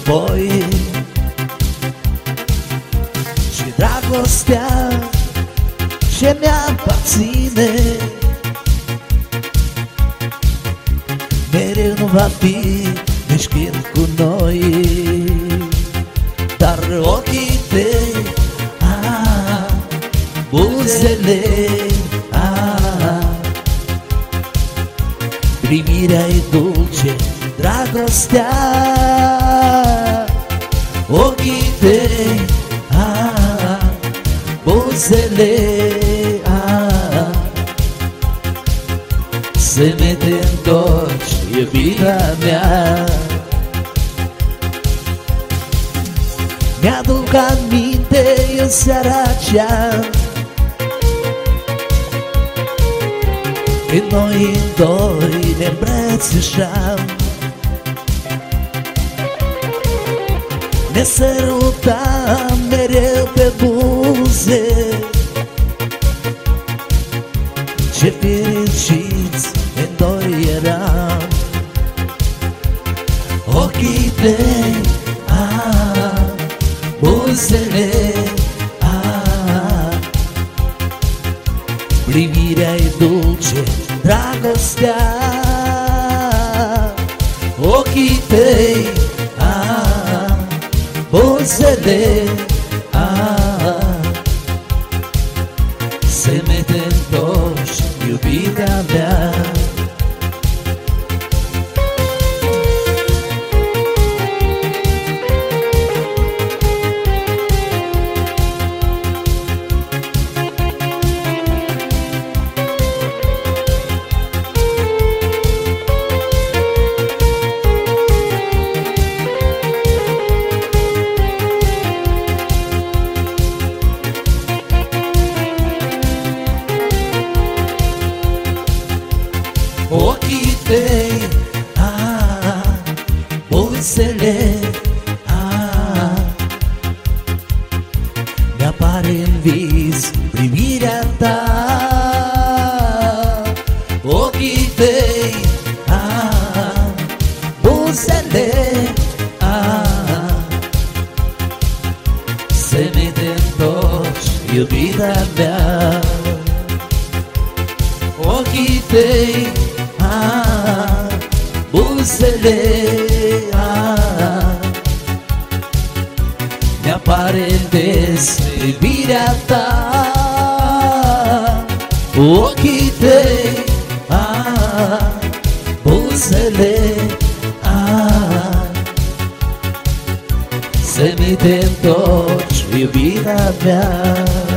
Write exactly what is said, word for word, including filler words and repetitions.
înapoi și dragostea ce mi-aparține mereu nu va fi nici când cu noi. Dar ochii tăi, ah, buzele, ah, privirea-i dulce, dragostea. Ochii tăi, ah, buzele, ah, să ne te întorci, iubirea mea. Mi-aduc aminte în seara aceea când noi în doi ne îmbrățișam, ne sărutam mereu pe buze. Ce fericiți în doi eram. Ochii tăi, ah, buzele, ah, privirea-i dulce, dragostea. Ochii tăi, ah, buzele, ah, să ne te întorci, iubirea mea. Ochii tăi, ah, buzele, ah, mi-apare în vis privirea ta. Ochii tăi, ah, buzele, ah, să ne te întorci, iubirea mea. Ochii tăi, ah, buzele, ah, mi-apare des privirea ta. Ochii tăi, ah, buzele, ah, să mi te întorci, iubirea mea.